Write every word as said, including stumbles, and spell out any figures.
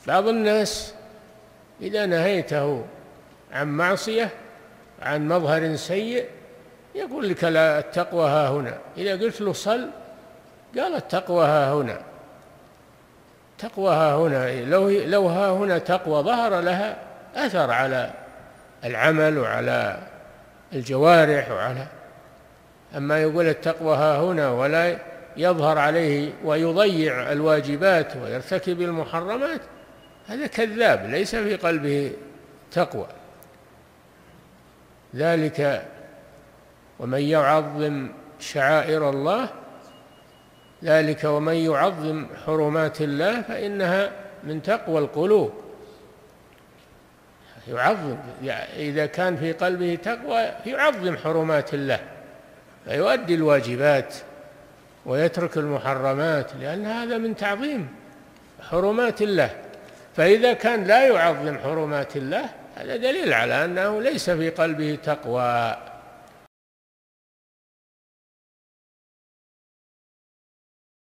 بعض الناس إذا نهيته عن معصية، عن مظهر سيء، يقول لك لا، التقوى ها هنا. إذا قلت له صل، قال التقوى ها هنا. تقوى ها هنا، لو لو ها هنا تقوى ظهر لها أثر على العمل وعلى الجوارح وعلى، أما يقول التقوى ها هنا ولا يظهر عليه ويضيع الواجبات ويرتكب المحرمات، هذا كذاب، ليس في قلبه تقوى. ذلك ومن يعظم شعائر الله، ذلك ومن يعظم حرمات الله فإنها من تقوى القلوب. يعظم، إذا كان في قلبه تقوى يعظم حرمات الله، فيؤدي الواجبات ويترك المحرمات، لأن هذا من تعظيم حرمات الله. فإذا كان لا يعظم حرمات الله، هذا دليل على أنه ليس في قلبه تقوى.